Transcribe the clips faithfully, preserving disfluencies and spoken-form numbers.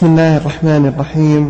بسم الله الرحمن الرحيم،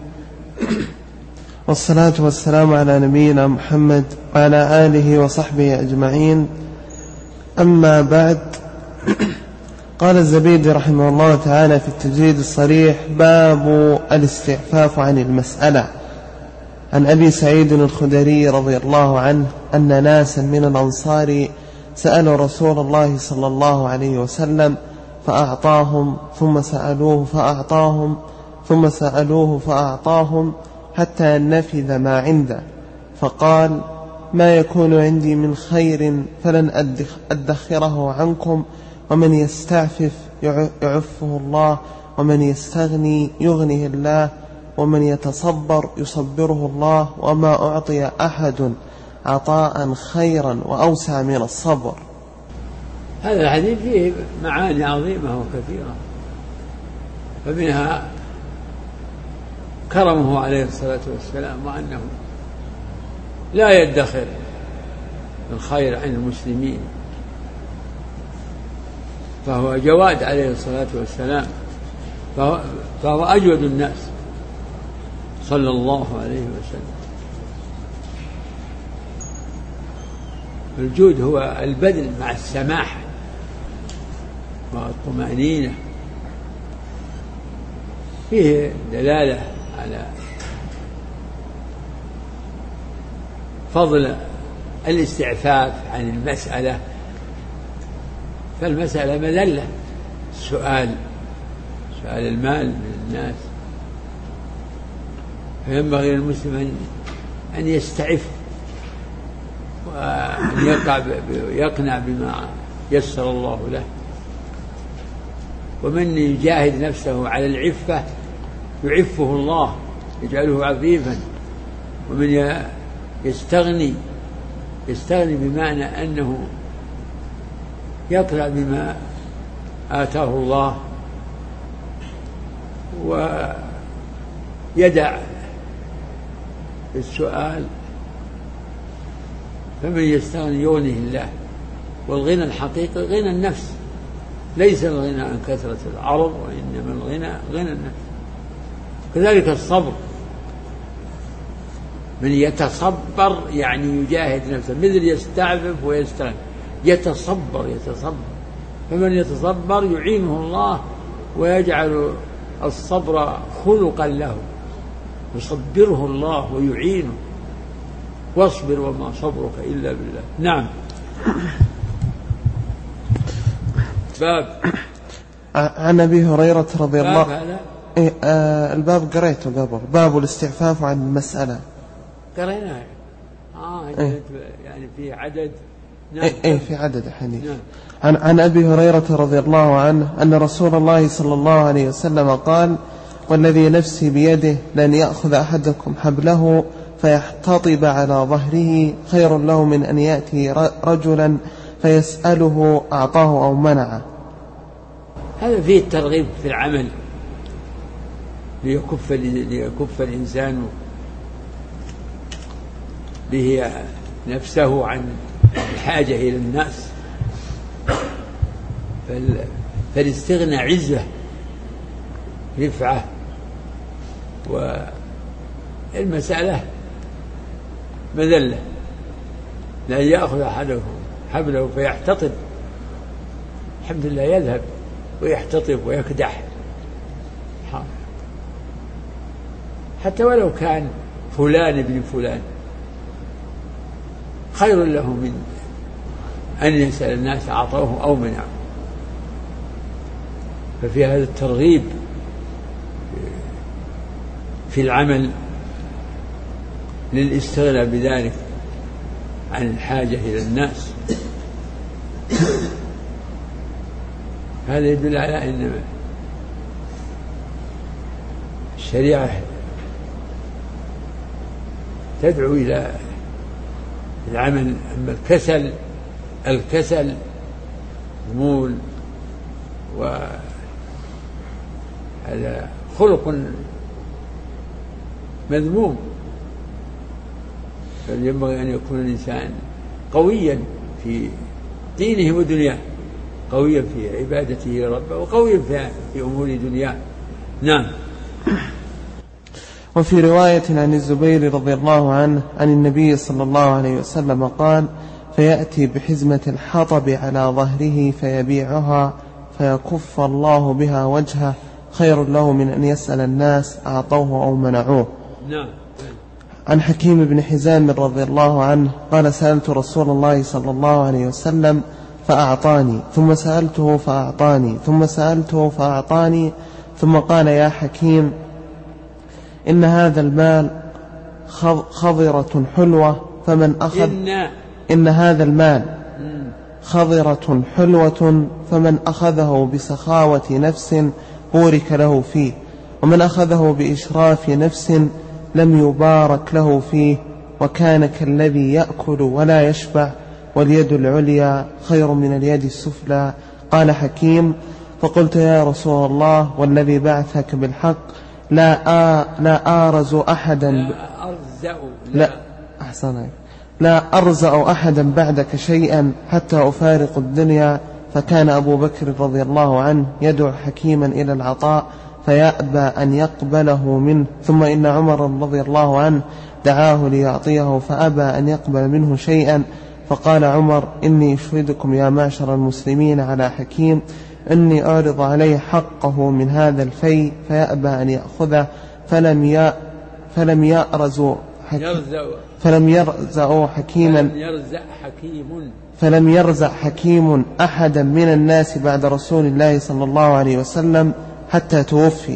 والصلاة والسلام على نبينا محمد وعلى آله وصحبه أجمعين. أما بعد، قال الزبيدي رحمه الله تعالى في التجريد الصريح: باب الاستعفاف عن المسألة. عن أبي سعيد الخدري رضي الله عنه أن ناسا من الأنصار سألوا رسول الله صلى الله عليه وسلم فأعطاهم، ثم سألوه فأعطاهم، ثم سألوه فأعطاهم، حتى نفذ ما عنده، فقال: ما يكون عندي من خير فلن أدخره عنكم، ومن يستعفف يعفه الله، ومن يستغني يغنيه الله، ومن يتصبر يصبره الله، وما أعطي أحد عطاء خيرا وأوسع من الصبر. هذا الحديث فيه معاني عظيمة وكثيرة، فمنها كرمه عليه الصلاة والسلام، وأنه لا يدخر الخير عن المسلمين، فهو جواد عليه الصلاة والسلام، فهو, فهو أجود الناس صلى الله عليه وسلم. الجود هو البذل مع السماحة والطمأنينة، فيه دلالة على فضل الاستعفاف عن المسألة، فالمسألة مذلة، سؤال سؤال المال من الناس، فينبغي للمسلم أن يستعف وأن يقنع بما يسر الله له، ومن يجاهد نفسه على العفة يعفه الله، يجعله عفيفا، ومن يستغني يستغني بمعنى أنه يقنع بما آتاه الله ويدع السؤال، فمن يستغني يغنيه الله. والغنى الحقيقي غنى النفس، ليس الغنى عن كثرة العرض، وإنما الغنى غنى النفس. كذلك الصبر، من يتصبر يعني يجاهد نفسه، مثل يستعفف ويستغني، يتصبر يتصبر فمن يتصبر يعينه الله ويجعل الصبر خلقا له، يصبره الله ويعينه، واصبر وما صبرك إلا بالله. نعم. باب عن أبي هريرة رضي الله عنه. إيه آه الباب قريته قبل، باب الاستعفاف عن المسألة، قريناه. آه إيه؟ يعني في عدد. نعم. إيه, إيه في عدد حديث. نعم. عن, عن أبي هريرة رضي الله عنه أن رسول الله صلى الله عليه وسلم قال: والذي نفسي بيده لن يأخذ أحدكم حبله فيحتطب على ظهره خير له من أن يأتي رجلا فيسأله أعطاه أو منعه. هذا فيه الترغيب في العمل، ليكف, ليكف الإنسان به نفسه عن الحاجة إلى الناس، فالاستغنى عزة رفعة، والمسألة مذلة. لا يأخذ أحدهم حبله فيحتطب، الحمد لله يذهب ويحتطب ويكدح، حتى ولو كان فلان ابن فلان، خير له من أن يسأل الناس أعطوه أو منعه. ففي هذا الترغيب في العمل للاستغناء بذلك عن الحاجة إلى الناس. هذا يدل على أن الشريعة تدعو إلى العمل. أما الكسل الكسل مول، وهذا خلق مذموم، فينبغي أن يكون الإنسان قويا في دينه ودنياه، قويا في عبادته ربه، وقويا في أمور دنياه، نعم. وفي رواية عن الزبير رضي الله عنه عن النبي صلى الله عليه وسلم قال: فيأتي بحزمة الحطب على ظهره فيبيعها فيكف الله بها وجهه خير له من أن يسأل الناس أعطوه أو منعوه. نعم. عن حكيم بن حزام رضي الله عنه قال: سألت رسول الله صلى الله عليه وسلم فأعطاني، ثم سألته فأعطاني، ثم سألته فأعطاني، ثم قال: يا حكيم، إن هذا المال خضرة حلوة فمن أخذ إن, إن هذا المال خضرة حلوة فمن أخذه بسخاوة نفس بورك له فيه، ومن أخذه بإشراف نفس لم يبارك له فيه، وكان كالذي يأكل ولا يشبع، واليد العليا خير من اليد السفلى. قال حكيم: فقلت يا رسول الله والذي بعثك بالحق لا آ لا أرز أحدا لا أرزأ لا أحسن لا أرزأ أحدا بعدك شيئا حتى أفارق الدنيا. فكان أبو بكر رضي الله عنه يدعو حكيما إلى العطاء فيأبى أن يقبله منه، ثم إن عمر رضي الله عنه دعاه ليعطيه فأبى أن يقبل منه شيئا، فقال عمر: إني أشهدكم يا معشر المسلمين على حكيم إني أعرض عليه حقه من هذا الفي فيأبى أن يأخذه، فلم ي... فلم يأرزوا حكي... فلم يرزأوا حكيما فلم يرزأ حكيم فلم يرزع حكيم أحدا من الناس بعد رسول الله صلى الله عليه وسلم حتى توفي.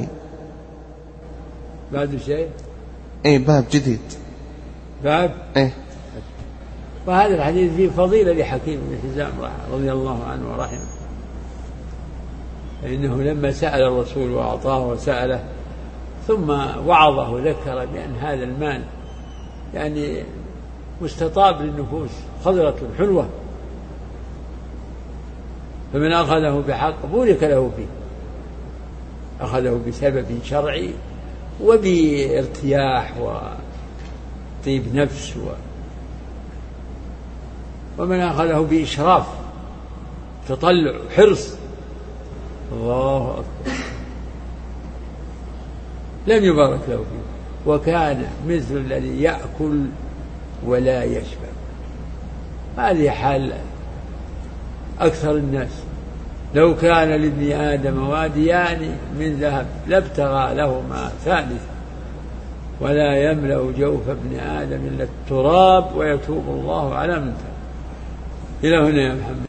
بعد شيء اي باب جديد باب ايه. وهذا الحديث فيه فضيلة لحكيم بن حزام رضي الله عنه ورحمه، فإنه لما سأل الرسول وأعطاه وسأله ثم وعظه ذكر بأن هذا المال يعني مستطاب للنفوس خضرة حلوة، فمن أخذه بحق بورك له فيه، أخذه بسبب شرعي وبارتياح وطيب نفس و... ومن أخذه بإشراف تطلع حرص، الله أكبر، لم يبارك له فيه، وكان مثل الذي يأكل ولا يشبع. هذه حال أكثر الناس. لو كان لابن آدم واديان من ذهب لابتغى لهما ثالث، ولا يملأ جوف ابن آدم إلا التراب ويتوب الله على من تاب. إلى هنا يا محمد.